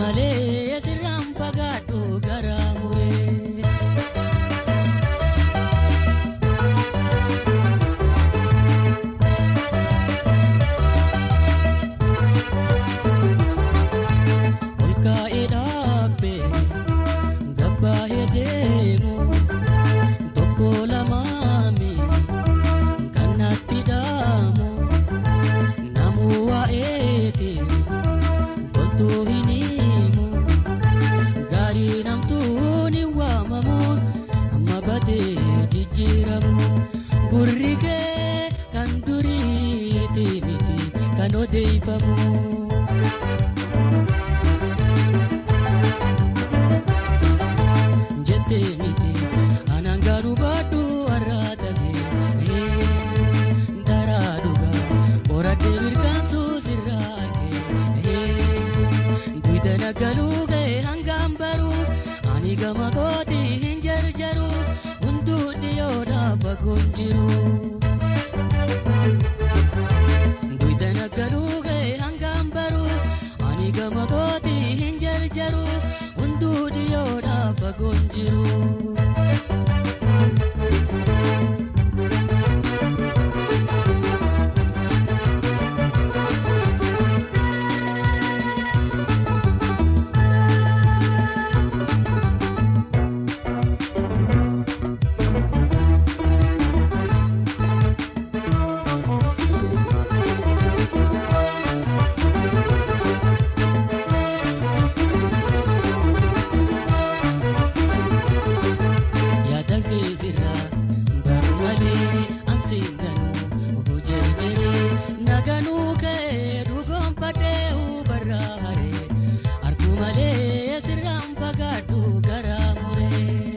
malee sirraan fagaadhu garaa muree. Ol kaa'ee dhaabbee gabbaa'ee deemu tokko lamaami kan natti dhaamu namuu waa'eeti toltuu hin himu gaarii namtuun hin waamamu amma badee jijjiiramu gurri kee kan duriiti miti kan odeeffamu. Miti anaan garuu baaduu har'aata kee daraa dhugaa qoradhee mirkaansuu sirraa argee duyda nagaluu ga'e hangaan baruu ani gama kootii hin jarjaru hunduu dhiyoodhaa fagoon jiru. Duyda nagaluu ga'e hangaan baruu ani gama kootii hin jarjaru hunduu dhiyoodhaa fagoon jiru. Naganuu kee dhugoon fadhee barraa haree arguu malee sirraan fagaadhu garaa muree.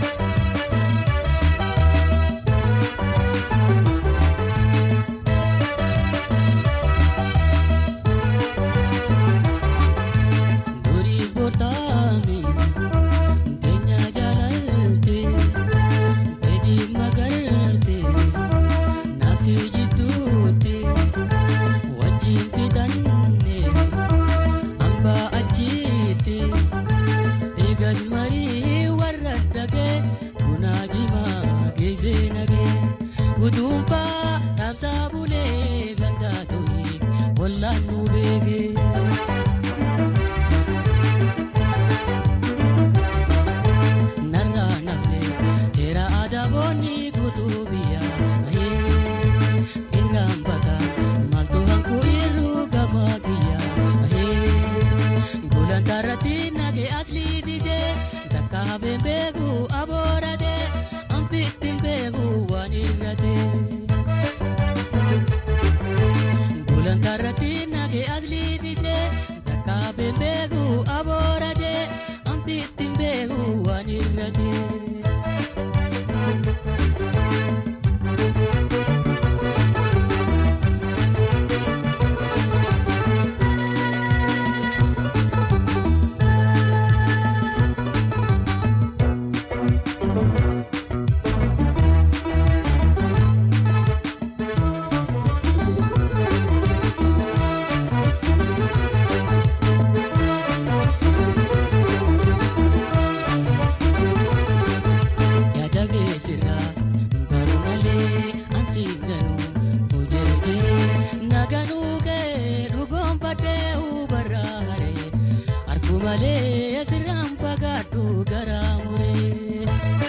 Duriis boortaami teenya jaalalte fedhii magarte naafsi jidduutti. Fidanne amba achitti eegas marii warra dhagee bunaa jimaa geessee nagee guduunfaa dhaabsaa bulee gandaa to'ii ollaan nu beekee. Narraa nafne teera aadaa boonni guutuu biyyaa irraan bataa. Gulantarratti nagee asli fidee takka habeen beeku aboorate anfittiin beeku waan irrate. Gulantarratti nagee asli fidee takka habeen beeku aboorate anfittiin beeku waan irrate. Naganuu kee dhugoon fadhee barraa haree arguu malee sirraan fagaadhu garaa muree.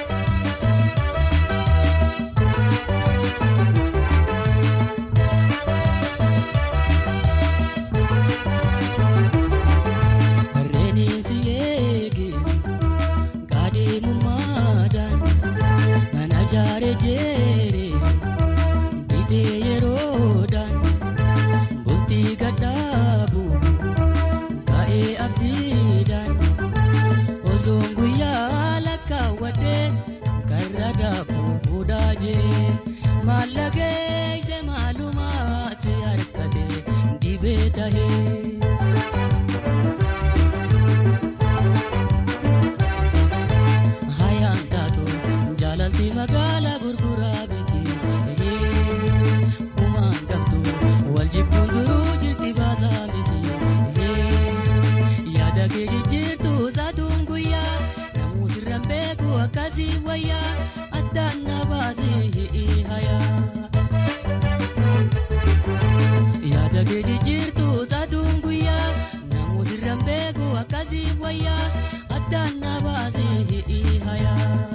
Barreeniin si eege gaadhee mummaadhaan mana jaaree jeeree bidee yeroodhaan. Gadaabu ka'ee abdiidhaan osoon guyyaa lakkaawwadhee karra daabuu fuudhaa jeen maallaqee isa maalumaa si harkatee dhibee tahee. Hayaan taatu jaalalti magaalaa gurguraa beekee. Wal jibbuun duruu jirti baasaa miti yaada kee wayya addanna baasee haya yaada kee jijjiirtu saduun guyyaa namoota irraan beeku akkasii wayya addanna baasee haya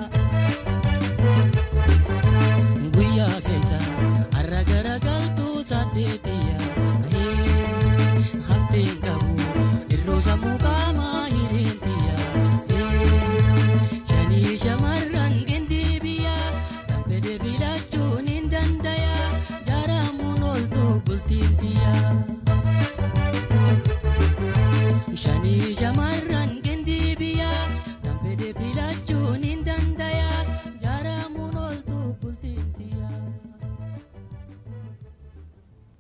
guyyaa keessa har'a garagaltu saddeetiya hafteen qabu irroo sammuu qaamaa hireentiya shanii shamarran gindii biyya kan fedhe filachuun hin dandaya jaaramuun oltu bultiintiya shanii shamarran gindii biyya kan fedhe filachuun hin dandaya